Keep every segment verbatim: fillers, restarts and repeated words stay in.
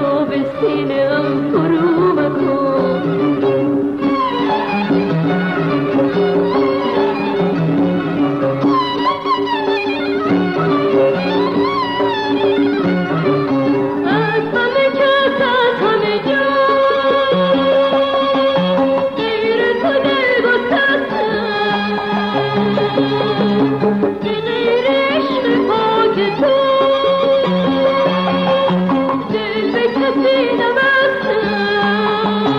رو به سینه‌ام فرو مکن. از همه کس از همه جا غیر تو دل گسستم، به غیر عشق پاک تو دل به کسی نبستم.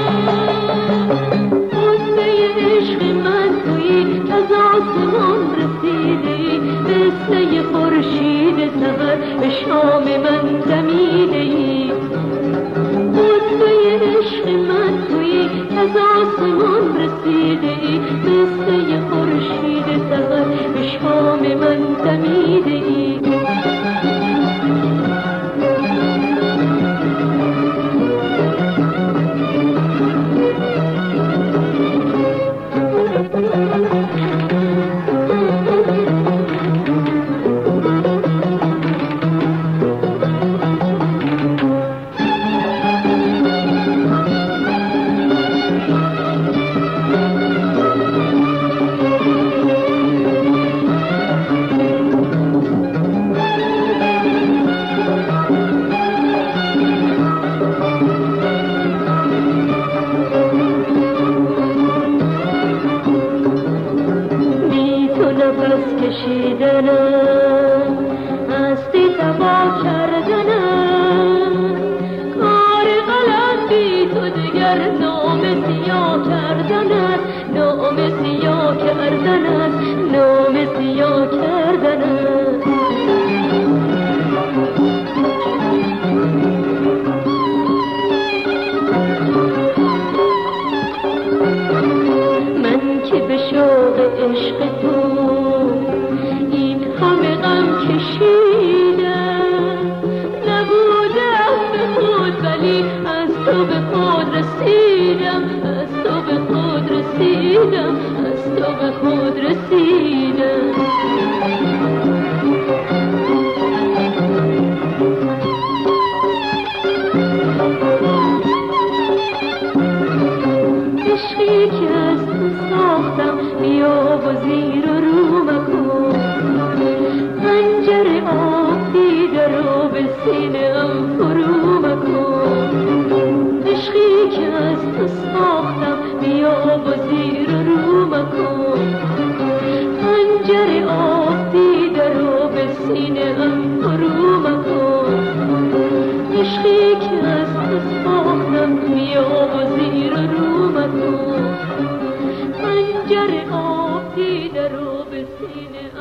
غصه عشق من تویی که از آسمان رسیدی، مثل خورشید سحر به شام من دمیدی. غصه عشق من تویی که از آسمان رسیدی، مثل خورشید سحر به شام من دمیدی. نفس کشیدنم هستی تبا کردنم، کار قلم بی تو دیگر نام سیاه کردنم، نام سیاه کردنم، نام سیاه کردنم. من که به شوق عشق تو این همه غم کشیدم، نبودم به خود ولی از تو به خود رسیدم، از تو به خود رسیدم، از تو به خود رسیدم. عشقی که از تو ساختم بیا و زیر و رو مکن، پنجره آب دیده رو به سینه‌ام فرو مکن. عشقی که از تو ساختم بیا و زیر و رو مکن، پنجره آب دیده رو به سینه‌ام فرو مکن. عشقی که از تو ساختم بیا و زیر و رو مکن، پنجره آب دیده رو به سینه